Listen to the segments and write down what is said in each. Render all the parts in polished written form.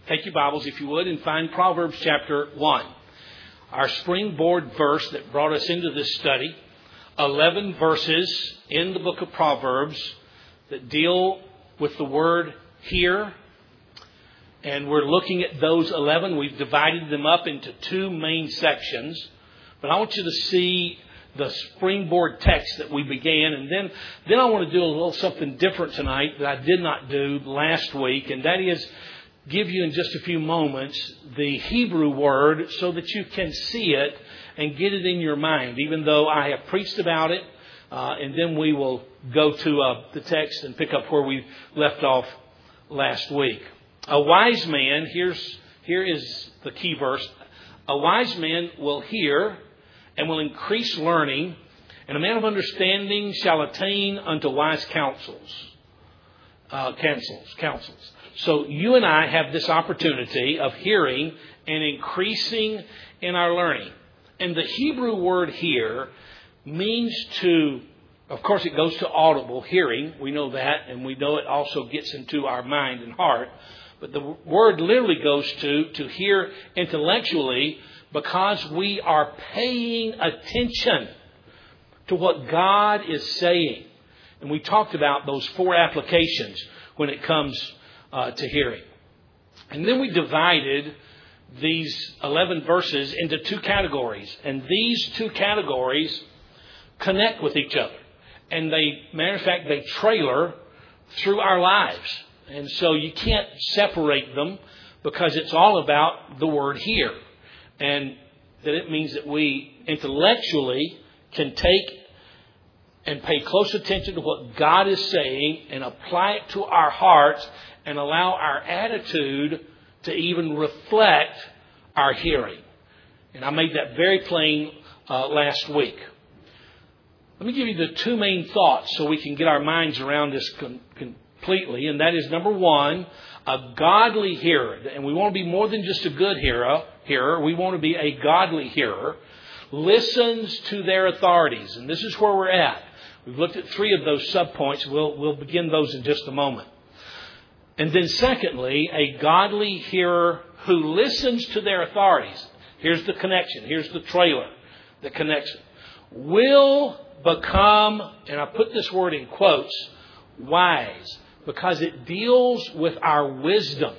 take your Bibles, if you would, and find Proverbs chapter 1. Our springboard verse that brought us into this study, 11 verses in the book of Proverbs that deal with the word hear. And we're looking at those 11. We've divided them up into two main sections. But I want you to see the springboard text that we began. And then I want to do a little something different tonight that I did not do last week. And that is give you in just a few moments the Hebrew word so that you can see it and get it in your mind, even though I have preached about it. And then we will go to the text and pick up where we left off last week. A wise man, here is the key verse. A wise man will hear and will increase learning, and a man of understanding shall attain unto wise counsels. So you and I have this opportunity of hearing and increasing in our learning. And the Hebrew word here means to, of course it goes to audible hearing. We know that, and we know it also gets into our mind and heart. But the word literally goes to hear intellectually, because we are paying attention to what God is saying. And we talked about those 4 applications when it comes to hearing. And then we divided these 11 verses into 2 categories. And these 2 categories connect with each other. And matter of fact, they trailer through our lives. And so you can't separate them, because it's all about the word hear. And that it means that we intellectually can take and pay close attention to what God is saying and apply it to our hearts and allow our attitude to even reflect our hearing. And I made that very plain last week. Let me give you the 2 main thoughts so we can get our minds around this completely. And that is, number 1, a godly hearer. And we want to be more than just a good hearer. We want to be a godly hearer. Listens to their authorities. And this is where we're at. We've looked at 3 of those subpoints. We'll begin those in just a moment. And then secondly, a godly hearer who listens to their authorities. Here's the connection. Here's the trailer that connects it. Will become, and I put this word in quotes, wise, because it deals with our wisdom.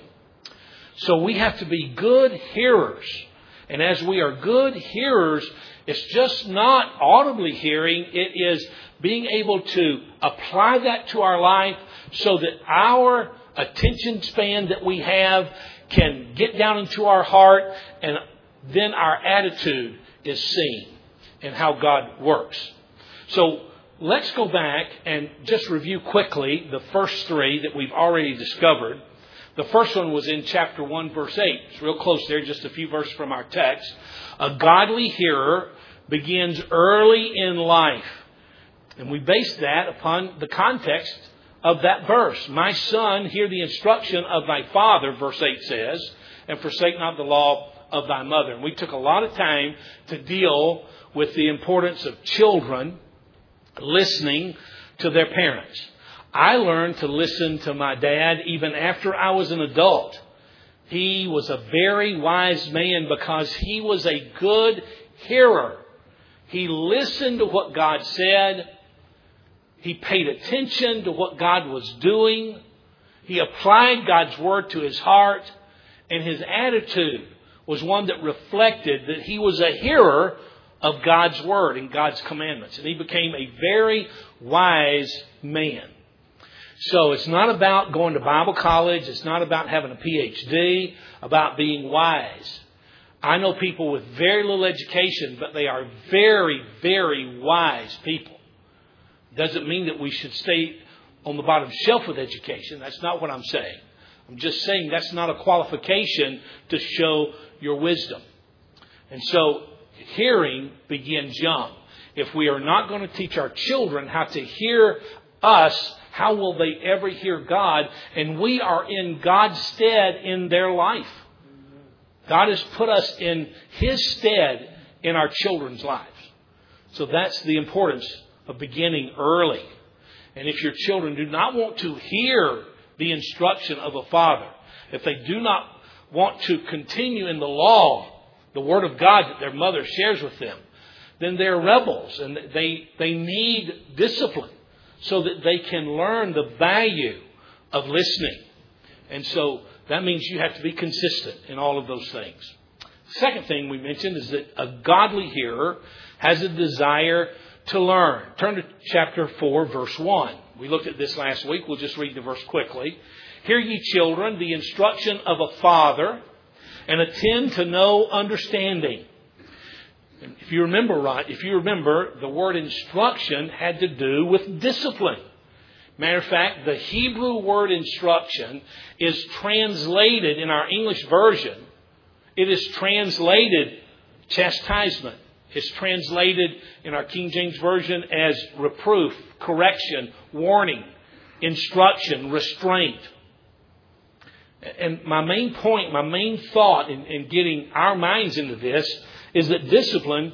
So we have to be good hearers. And as we are good hearers, it's just not audibly hearing. It is being able to apply that to our life so that our attention span that we have can get down into our heart, and then our attitude is seen in how God works. So let's go back and just review quickly the first 3 that we've already discovered. The first one was in chapter 1, verse 8. It's real close there, just a few verses from our text. A godly hearer begins early in life. And we base that upon the context of that verse. My son, hear the instruction of thy father, verse 8 says, and forsake not the law of thy mother. And we took a lot of time to deal with the importance of children listening to their parents. I learned to listen to my dad even after I was an adult. He was a very wise man because he was a good hearer. He listened to what God said. He paid attention to what God was doing. He applied God's word to his heart. And his attitude was one that reflected that he was a hearer of God's word and God's commandments. And he became a very wise man. So it's not about going to Bible college. It's not about having a PhD, about being wise. I know people with very little education, but they are very, very wise people. Doesn't mean that we should stay on the bottom shelf with education. That's not what I'm saying. I'm just saying that's not a qualification to show your wisdom. And so hearing begins young. If we are not going to teach our children how to hear us, how will they ever hear God? And we are in God's stead in their life. God has put us in His stead in our children's lives. So that's the importance of beginning early. And if your children do not want to hear the instruction of a father, if they do not want to continue in the law, the Word of God that their mother shares with them, then they're rebels and they need discipline so that they can learn the value of listening. And so that means you have to be consistent in all of those things. The second thing we mentioned is that a godly hearer has a desire to learn. Turn to chapter 4, verse 1. We looked at this last week. We'll just read the verse quickly. Hear ye children, the instruction of a father, and attend to no understanding. If you remember, the word instruction had to do with discipline. Matter of fact, the Hebrew word instruction is translated in our English version. It is translated chastisement. It's translated in our King James Version as reproof, correction, warning, instruction, restraint. And my main point, my main thought in getting our minds into this is that discipline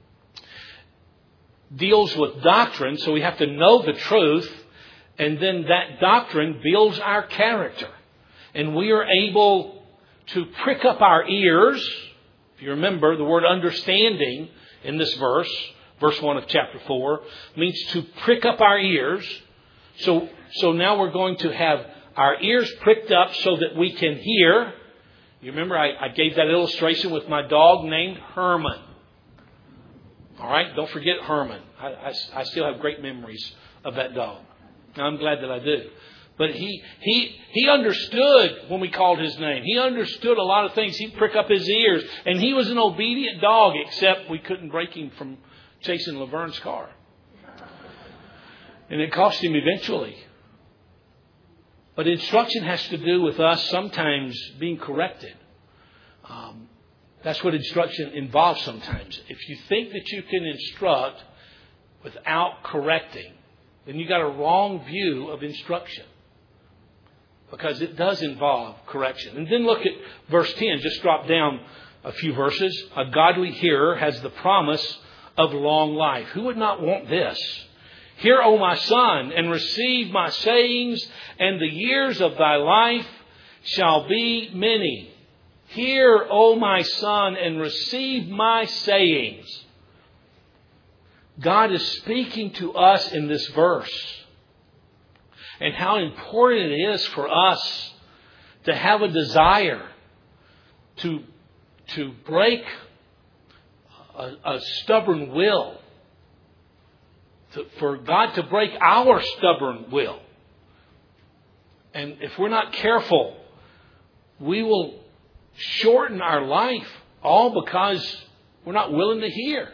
deals with doctrine, so we have to know the truth, and then that doctrine builds our character. And we are able to prick up our ears. If you remember, the word understanding in this verse 1 of chapter 4, means to prick up our ears. So now we're going to have our ears pricked up so that we can hear. You remember I gave that illustration with my dog named Herman. All right, don't forget Herman. I still have great memories of that dog. I'm glad that I do. But he understood when we called his name. He understood a lot of things. He'd prick up his ears. And he was an obedient dog, except we couldn't break him from chasing Laverne's car. And it cost him eventually. But instruction has to do with us sometimes being corrected. That's what instruction involves sometimes. If you think that you can instruct without correcting, then you got a wrong view of instruction. Because it does involve correction. And then look at verse 10. Just drop down a few verses. A godly hearer has the promise of long life. Who would not want this? Hear, O my son, and receive my sayings, and the years of thy life shall be many. Hear, O my son, and receive my sayings. God is speaking to us in this verse. And how important it is for us to have a desire to break a stubborn will. For God to break our stubborn will. And if we're not careful, we will shorten our life all because we're not willing to hear.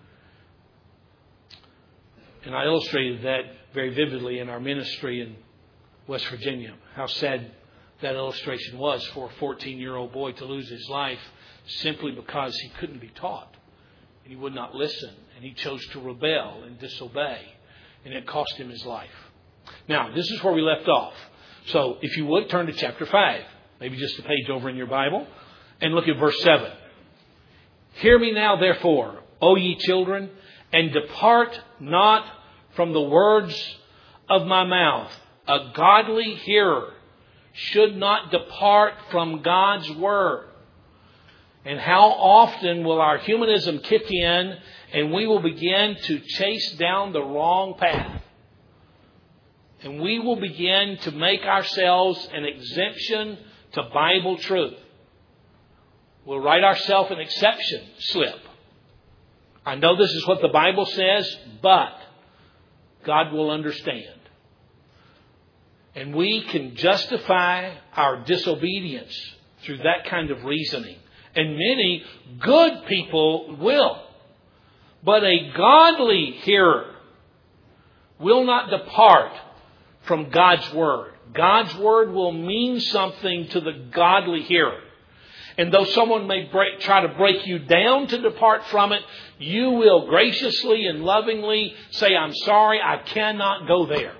And I illustrated that very vividly in our ministry in West Virginia. How sad that illustration was for a 14-year-old boy to lose his life simply because he couldn't be taught. And he would not listen. And he chose to rebel and disobey. And it cost him his life. Now, this is where we left off. So, if you would, turn to chapter 5. Maybe just a page over in your Bible. And look at verse 7. Hear me now, therefore, O ye children, and depart not from the words of my mouth. A godly hearer should not depart from God's word. And how often will our humanism kick in and we will begin to chase down the wrong path? And we will begin to make ourselves an exemption to Bible truth. We'll write ourselves an exception slip. I know this is what the Bible says, but God will understand. And we can justify our disobedience through that kind of reasoning. And many good people will. But a godly hearer will not depart from God's word. God's word will mean something to the godly hearer. And though someone may try to break you down to depart from it, you will graciously and lovingly say, I'm sorry, I cannot go there.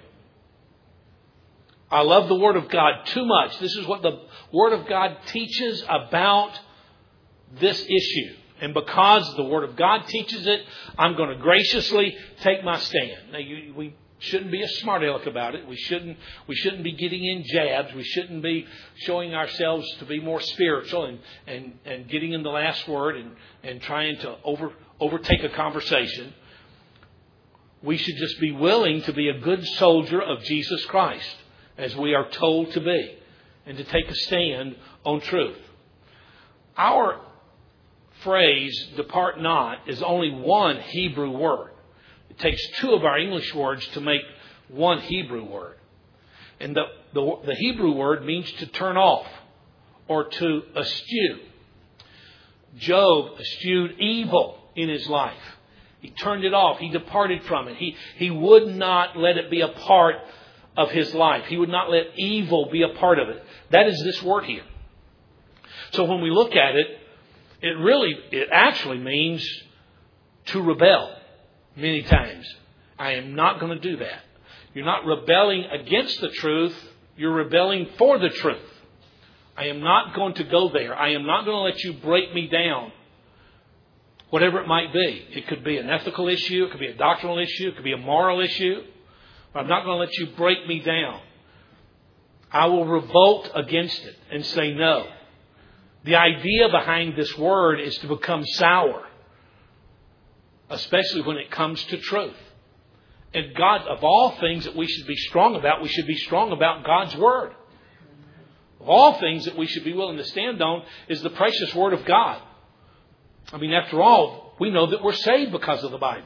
I love the Word of God too much. This is what the Word of God teaches about this issue. And because the Word of God teaches it, I'm going to graciously take my stand. Now, we Shouldn't be a smart aleck about it. We shouldn't be getting in jabs. We shouldn't be showing ourselves to be more spiritual and getting in the last word and trying to overtake a conversation. We should just be willing to be a good soldier of Jesus Christ, as we are told to be, and to take a stand on truth. Our phrase, depart not, is only one Hebrew word. It takes two of our English words to make one Hebrew word. And the Hebrew word means to turn off or to eschew. Job eschewed evil in his life. He turned it off. He departed from it. He would not let it be a part of his life. He would not let evil be a part of it. That is this word here. So when we look at it, it actually means to rebel many times. I am not going to do that. You're not rebelling against the truth. You're rebelling for the truth. I am not going to go there. I am not going to let you break me down. Whatever it might be. It could be an ethical issue. It could be a doctrinal issue. It could be a moral issue. But I'm not going to let you break me down. I will revolt against it and say no. The idea behind this word is to become sour. Especially when it comes to truth. And God, of all things that we should be strong about, we should be strong about God's Word. Of all things that we should be willing to stand on is the precious Word of God. I mean, after all, we know that we're saved because of the Bible.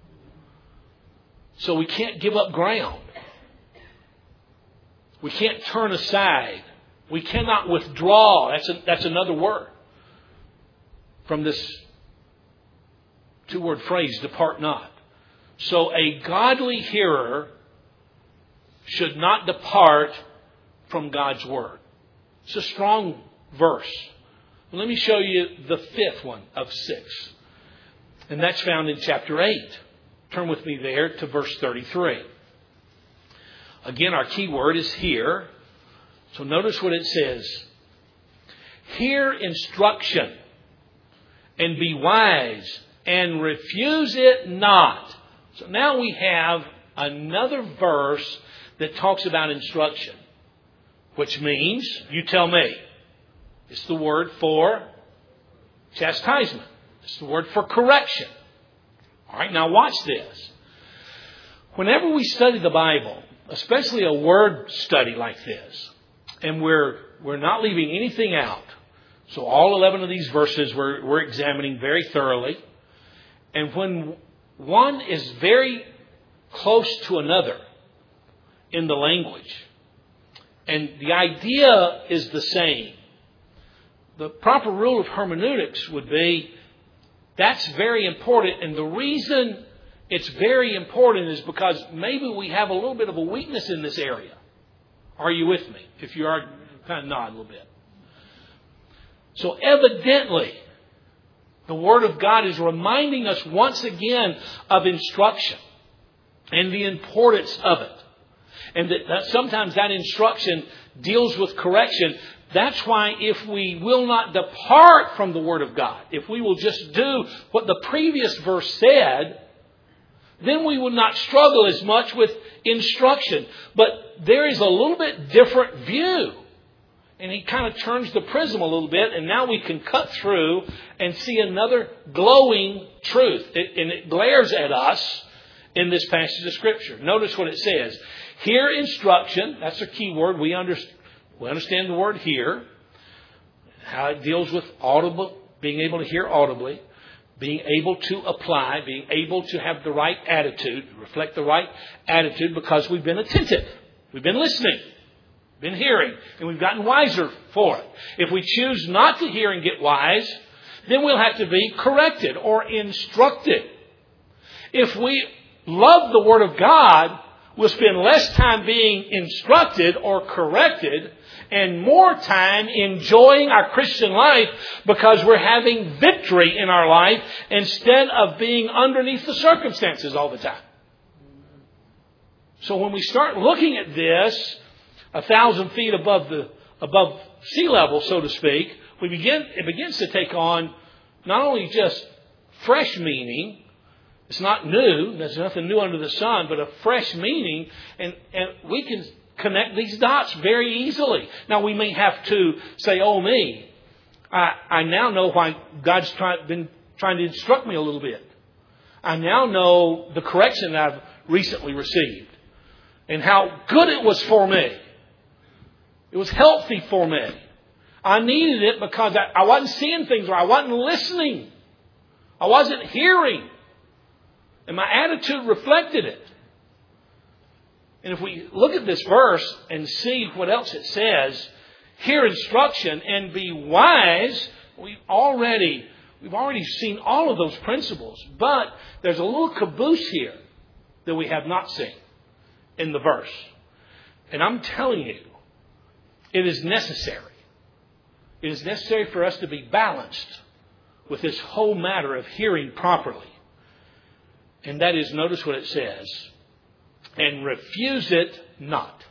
So we can't give up ground. We can't turn aside. We cannot withdraw. That's another word from this two-word phrase, depart not. So a godly hearer should not depart from God's Word. It's a strong verse. Let me show you the fifth one of 6. And that's found in chapter 8. Turn with me there to verse 33. Again, our key word is hear. So notice what it says. Hear instruction and be wise and refuse it not. So now we have another verse that talks about instruction. Which means, you tell me, it's the word for chastisement. It's the word for correction. All right, now watch this. Whenever we study the Bible, especially a word study like this, and we're not leaving anything out. So all 11 of these verses we're examining very thoroughly. And when one is very close to another in the language, and the idea is the same, the proper rule of hermeneutics would be that's very important. And the reason it's very important is because maybe we have a little bit of a weakness in this area. Are you with me? If you are, kind of nod a little bit. So evidently, the Word of God is reminding us once again of instruction and the importance of it. And that sometimes that instruction deals with correction. That's why if we will not depart from the Word of God, if we will just do what the previous verse said, then we will not struggle as much with instruction. But there is a little bit different view. And he kind of turns the prism a little bit, and now we can cut through and see another glowing truth. And it glares at us in this passage of Scripture. Notice what it says. Hear instruction. That's a key word. We understand the word hear. How it deals with audible, being able to hear audibly. Being able to apply. Being able to have the right attitude. Reflect the right attitude because we've been attentive. We've been listening. Been hearing, and we've gotten wiser for it. If we choose not to hear and get wise, then we'll have to be corrected or instructed. If we love the Word of God, we'll spend less time being instructed or corrected and more time enjoying our Christian life because we're having victory in our life instead of being underneath the circumstances all the time. So when we start looking at this 1,000 feet above sea level, so to speak, it begins to take on not only just fresh meaning, It's not new. There's nothing new under the sun, but a fresh meaning. And we can connect these dots very easily. Now, we may have to say, oh, me. I now know why God's been trying to instruct me a little bit. I now know the correction that I've recently received and how good it was for me. It was healthy for me. I needed it because I wasn't seeing things or I wasn't listening. I wasn't hearing. And my attitude reflected it. And if we look at this verse and see what else it says, hear instruction and be wise, we've already seen all of those principles. But there's a little caboose here that we have not seen in the verse. And I'm telling you, it is necessary. It is necessary for us to be balanced with this whole matter of hearing properly. And that is, notice what it says, and refuse it not.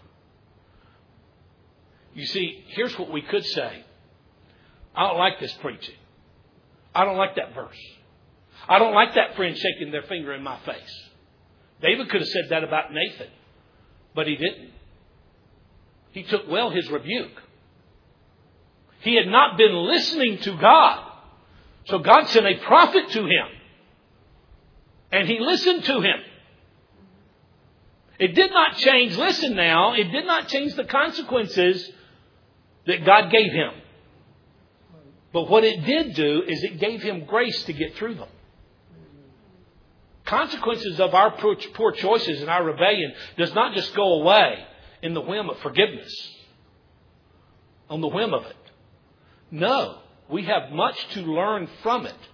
You see, here's what we could say. I don't like this preaching. I don't like that verse. I don't like that friend shaking their finger in my face. David could have said that about Nathan, but he didn't. He took well his rebuke. He had not been listening to God. So God sent a prophet to him. And he listened to him. It did not change, listen now, it did not change the consequences that God gave him. But what it did do is it gave him grace to get through them. Consequences of our poor choices and our rebellion does not just go away in the whim of forgiveness. On the whim of it. No, we have much to learn from it.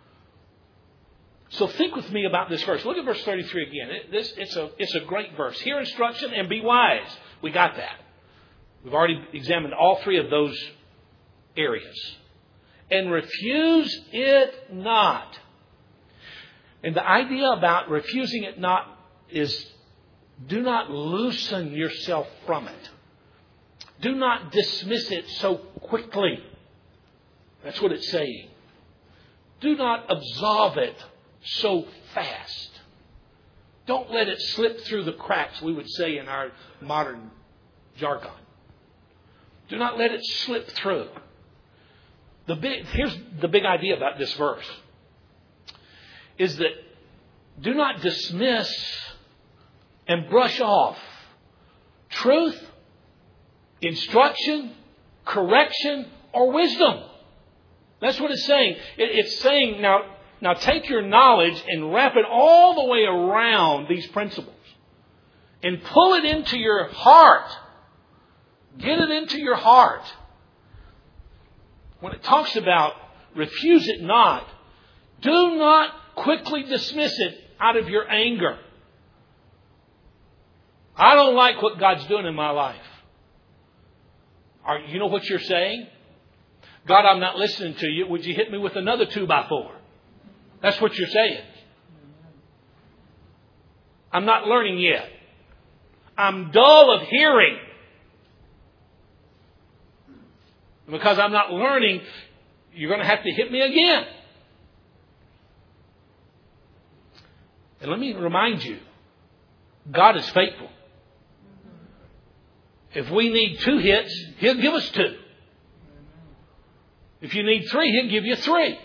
So think with me about this verse. Look at verse 33 again. It's a great verse. Hear instruction and be wise. We got that. We've already examined all three of those areas. And refuse it not. And the idea about refusing it not is do not loosen yourself from it. Do not dismiss it so quickly. That's what it's saying. Do not absolve it so fast. Don't let it slip through the cracks, we would say in our modern jargon. Do not let it slip through. Here's the big idea about this verse. Is that do not dismiss and brush off truth, instruction, correction, or wisdom. That's what it's saying. It's saying, now take your knowledge and wrap it all the way around these principles. And pull it into your heart. Get it into your heart. When it talks about refuse it not, do not quickly dismiss it out of your anger. I don't like what God's doing in my life. You know what you're saying? God, I'm not listening to you. Would you hit me with another 2x4? That's what you're saying. I'm not learning yet. I'm dull of hearing. And because I'm not learning, you're going to have to hit me again. And let me remind you, God is faithful. If we need 2 hits, He'll give us 2. If you need 3, He'll give you 3.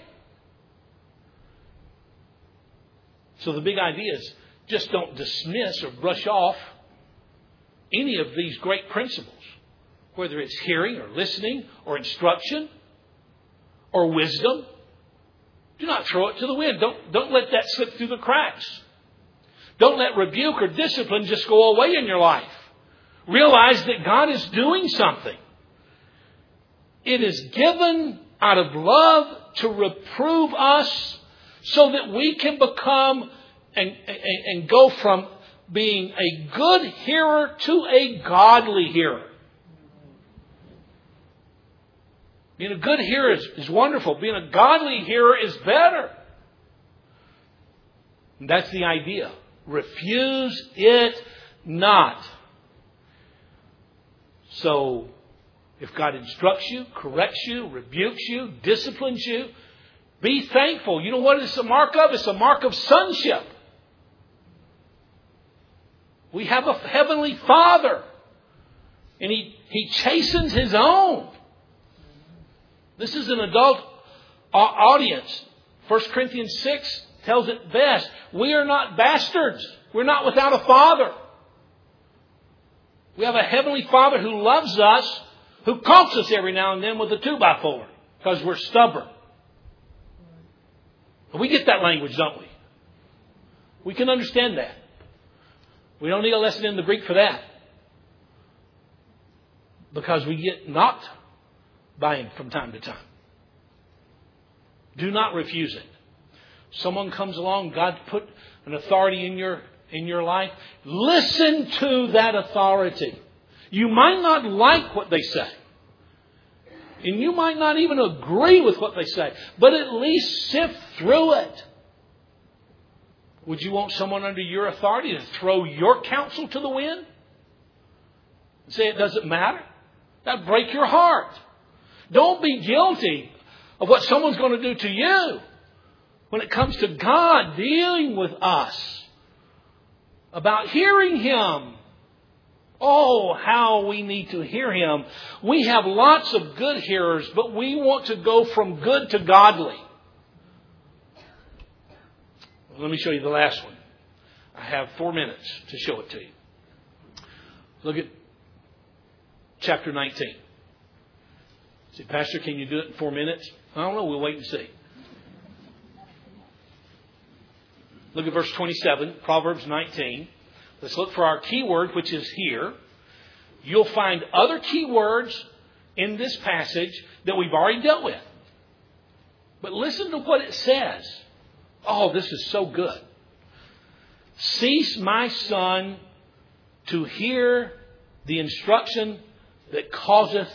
So the big idea is just don't dismiss or brush off any of these great principles, whether it's hearing or listening or instruction or wisdom. Do not throw it to the wind. Don't let that slip through the cracks. Don't let rebuke or discipline just go away in your life. Realize that God is doing something. It is given out of love to reprove us so that we can become and go from being a good hearer to a godly hearer. Being a good hearer is wonderful. Being a godly hearer is better. And that's the idea. Refuse it not. So, if God instructs you, corrects you, rebukes you, disciplines you, Be thankful. You know what it's a mark of? It's a mark of sonship. We have a heavenly Father. And He chastens His own. This is an adult audience. 1 Corinthians 6 tells it best. We are not bastards. We're not without a father. We have a heavenly Father who loves us, who coaxes us every now and then with a 2x4 because we're stubborn. We get that language, don't we? We can understand that. We don't need a lesson in the Greek for that. Because we get knocked by Him from time to time. Do not refuse it. Someone comes along, God put an authority in your life. Listen to that authority. You might not like what they say. And you might not even agree with what they say. But at least sift through it. Would you want someone under your authority to throw your counsel to the wind? And say it doesn't matter? That'd break your heart. Don't be guilty of what someone's going to do to you when it comes to God dealing with us about hearing Him. Oh, how we need to hear Him. We have lots of good hearers, but we want to go from good to godly. Let me show you the last one. I have 4 minutes to show it to you. Look at chapter 19. Say, Pastor, can you do it in 4 minutes? I don't know. We'll wait and see. Look at verse 27, Proverbs 19. Let's look for our key word, which is here. You'll find other key words in this passage that we've already dealt with. But listen to what it says. Oh, this is so good. Cease, my son, to hear the instruction that causeth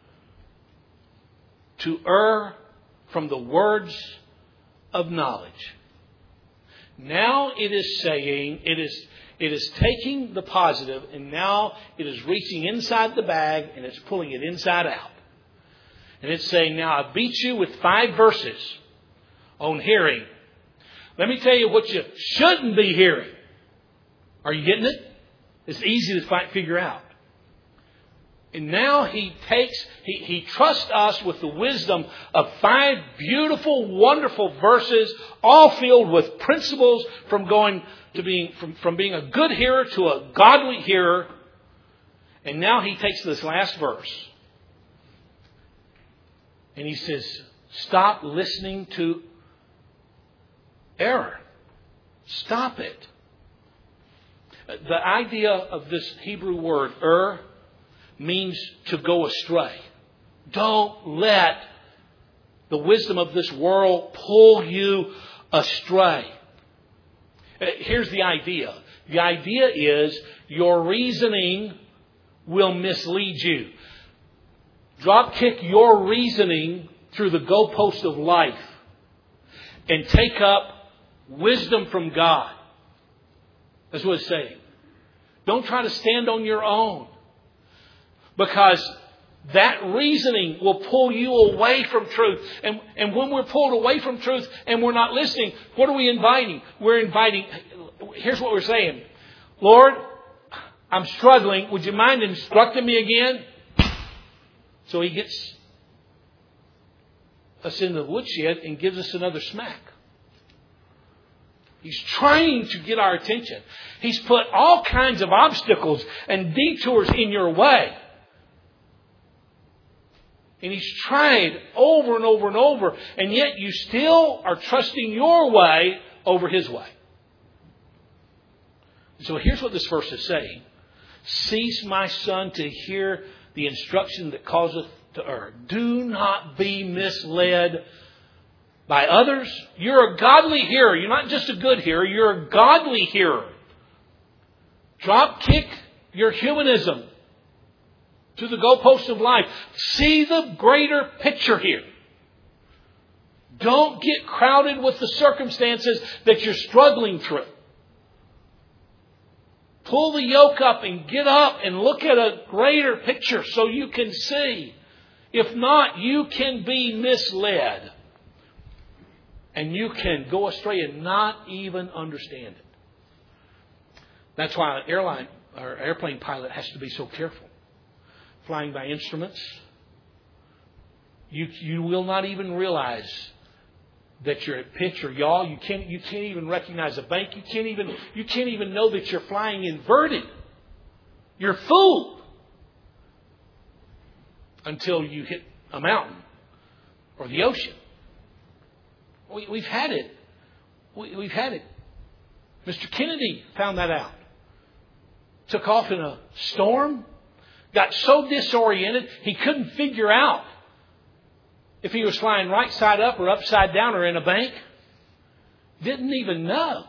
to err from the words of knowledge. Now it is saying, it is taking the positive and now it is reaching inside the bag and it's pulling it inside out. And it's saying, now I beat you with 5 verses on hearing. Let me tell you what you shouldn't be hearing. Are you getting it? It's easy to figure out. And now he trusts us with the wisdom of 5 beautiful, wonderful verses, all filled with principles from being a good hearer to a godly hearer. And now he takes this last verse and he says, stop listening to error. Stop it. The idea of this Hebrew word, means to go astray. Don't let the wisdom of this world pull you astray. Here's the idea. The idea is your reasoning will mislead you. Drop kick your reasoning through the goalpost of life and take up wisdom from God. That's what it's saying. Don't try to stand on your own. Because that reasoning will pull you away from truth. And when we're pulled away from truth and we're not listening, what are we inviting? We're inviting, here's what we're saying. Lord, I'm struggling. Would you mind instructing me again? So He gets us in the woodshed and gives us another smack. He's trying to get our attention. He's put all kinds of obstacles and detours in your way. And He's tried over and over and over. And yet you still are trusting your way over His way. So here's what this verse is saying. Cease, my son, to hear the instruction that causeth to err. Do not be misled by others. You're a godly hearer. You're not just a good hearer. You're a godly hearer. Drop kick your humanism to the goalpost of life. See the greater picture here. Don't get crowded with the circumstances that you're struggling through. Pull the yoke up and get up and look at a greater picture so you can see. If not, you can be misled. And you can go astray and not even understand it. That's why an airplane pilot has to be so careful. Flying by instruments, you will not even realize that you're at pitch or yaw. You can't even recognize a bank. You can't even know that you're flying inverted. You're fooled until you hit a mountain or the ocean. We've had it. We've had it. Mr. Kennedy found that out. Took off in a storm. Got so disoriented, he couldn't figure out if he was flying right side up or upside down or in a bank. Didn't even know.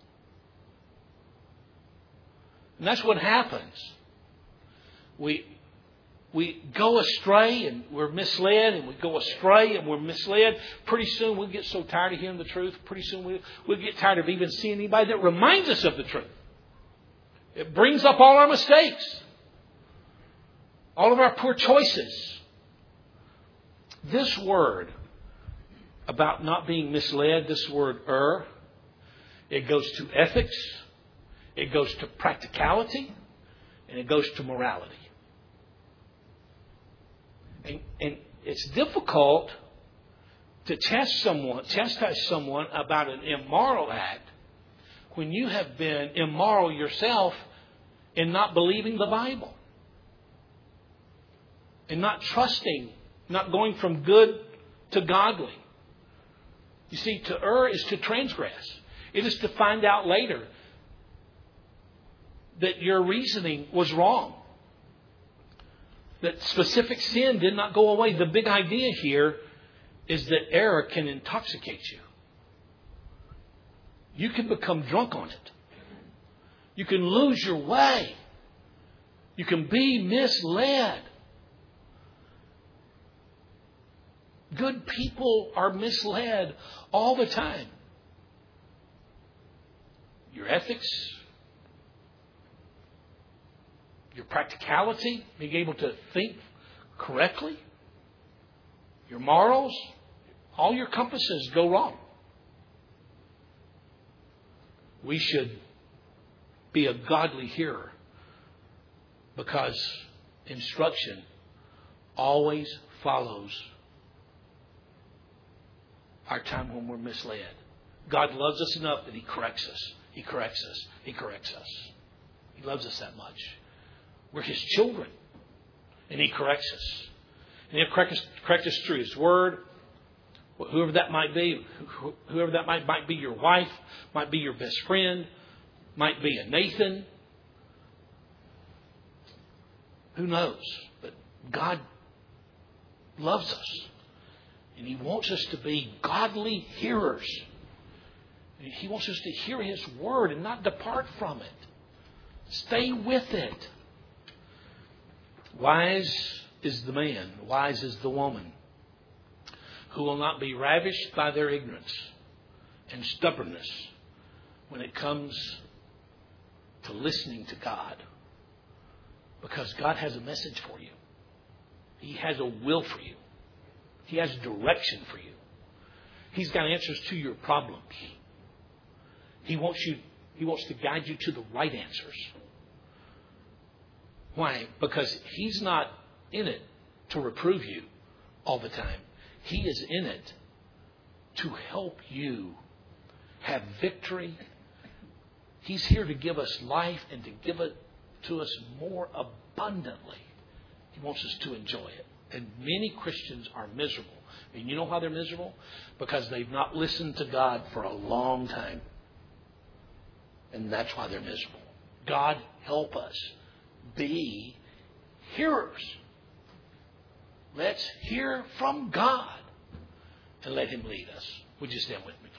And that's what happens. We go astray and we're misled, and we go astray and we're misled. Pretty soon we'll get so tired of hearing the truth. Pretty soon we'll get tired of even seeing anybody that reminds us of the truth. It brings up all our mistakes. All of our poor choices. This word about not being misled, this word it goes to ethics, it goes to practicality, and it goes to morality. And it's difficult to chastise someone about an immoral act when you have been immoral yourself in not believing the Bible. And not trusting, not going from good to godly. You see, to err is to transgress. It is to find out later that your reasoning was wrong. That specific sin did not go away. The big idea here is that error can intoxicate you. You can become drunk on it. You can lose your way. You can be misled. Good people are misled all the time. Your ethics, your practicality, being able to think correctly, your morals, all your compasses go wrong. We should be a godly hearer because instruction always follows our time when we're misled. God loves us enough that He corrects us. He corrects us. He corrects us. He loves us that much. We're His children. And He corrects us. And He'll correct us through His Word. Whoever that might be. Whoever that might be your wife. Might be your best friend. Might be a Nathan. Who knows? But God loves us. And He wants us to be godly hearers. He wants us to hear His Word and not depart from it. Stay with it. Wise is the man, wise is the woman, who will not be ravished by their ignorance and stubbornness when it comes to listening to God. Because God has a message for you. He has a will for you. He has direction for you. He's got answers to your problems. He wants to guide you to the right answers. Why? Because He's not in it to reprove you all the time. He is in it to help you have victory. He's here to give us life and to give it to us more abundantly. He wants us to enjoy it. And many Christians are miserable. And you know how they're miserable? Because they've not listened to God for a long time. And that's why they're miserable. God help us be hearers. Let's hear from God and let Him lead us. Would you stand with me?